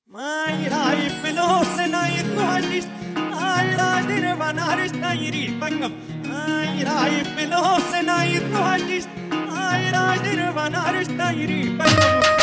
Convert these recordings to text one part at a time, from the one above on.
My life belows and I noticed I lost in one artist I read Pangam. My life belows and I noticed I lost in one artist I read Pangam.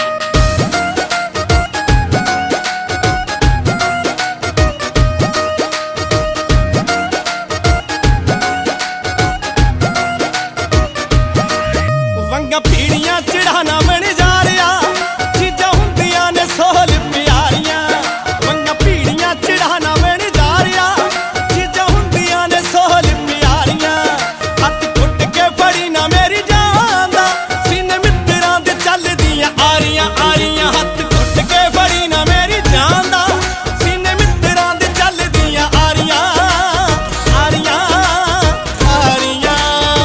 वंगा पीड़ियां चढ़ाना बन जा रहा चीजा हुंदियां ने सोहल प्यारियां वंगा पीड़ियां चढ़ाना बन जा रहा चीजा हुंदियां ने सोहल प्यारियां हथ घुट के फड़ी ना मेरी जान दा सीने मित्तरां दे चलदियां आरियां आरियां हथ घुट के फड़ी ना मेरी जान दा सीने मित्तरां दे चलदियां आरियां आरियां आरियां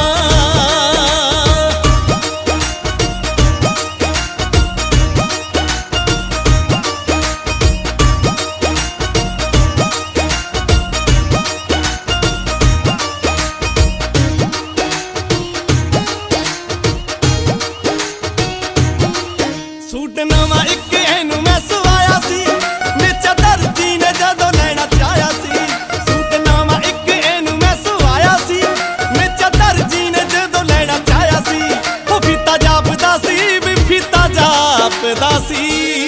सूट नवा एक एनू मैं सवाया सी मेचा दर्जी ने जदों लेना चाहया सी सूट नवा एक एनू मैं सवाया सी मेचा दर्जी ने जदों लेना चाहया सी ओ फीता जापदा सी भी फीता जापदा सी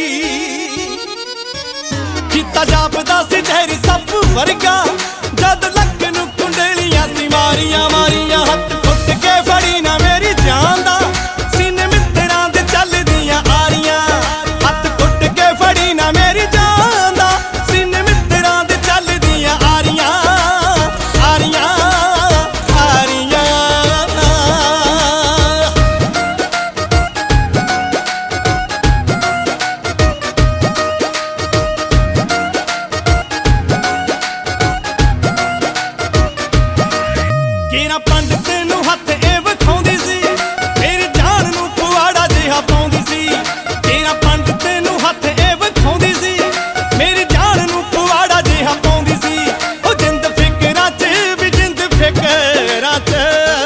फीता जापदा सी जहरी सप वर्गा जद लक नू कुंडलियां सी मारियां मारियां हथ घुट के फड़ी ना मेरी जान दा सीने मित्तरां दे चलदियां आरियां हथ घुट के फड़ी ना मेरी जान दा सीने मित्तरां दे चलदियां आरियां आरियां आरियां केरा पंडित नू हथ ए विखाउंदी सी मेरी जान नू पुआड़ा जिहा पाउंदी सी केरा पंडित नू हथ ए विखाउंदी सी मेरी जान नू पुआड़ा जिहा पाउंदी सी ओ जिंद फिकरां च भी जिंद फिकरां च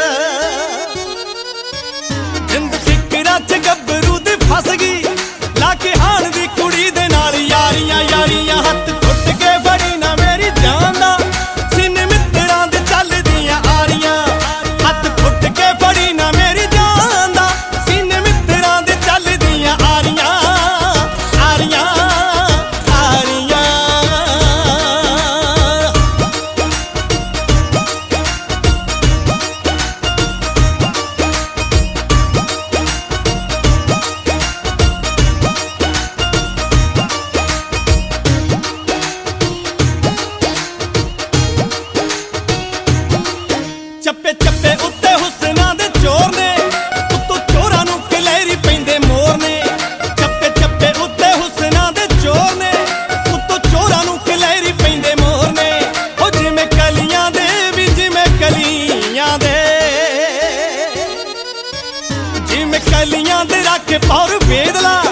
जिंद फिकरां च गब्बरू दी फस गई लाके हाण दी कुड़ी दे नाल यारियां यारियां हथ घुट के फड़ी ना मेरी जान दा सीने मित्तरां दे चलदियां आरियां हथ घुट के फड़ी ना मेरी जान दा सीने मित्तरां दे चलदियां आरियां आरियां आरियां ਚੱਪੇ ਚੱਪੇ ਉੱਤੇ ਹੁਸਨਾਂ ਦੇ ਚੋਰ ਨੇ ਉੱਤੋਂ ਚੋਰਾਂ ਨੂੰ ਕਲੇਰੀ ਪੈਂਦੇ ਮੋਰ ਨੇ ਚੱਪੇ ਚੱਪੇ ਉੱਤੇ ਹੁਸਨਾਂ ਦੇ ਚੋਰ ਨੇ ਉੱਤੋਂ ਚੋਰਾਂ ਨੂੰ ਕਲੇਰੀ ਪੈਂਦੇ ਮੋਰ ਨੇ ਉਹ ਜਿਵੇਂ ਕਲੀਆਂ ਦੇ ਵੀ ਜਿਵੇਂ ਕਲੀਆਂ ਦੇ ਜਿਵੇਂ ਕਲੀਆਂ ਦੇ ਰੱਖ ਪੌਰ ਵੇਦਲਾ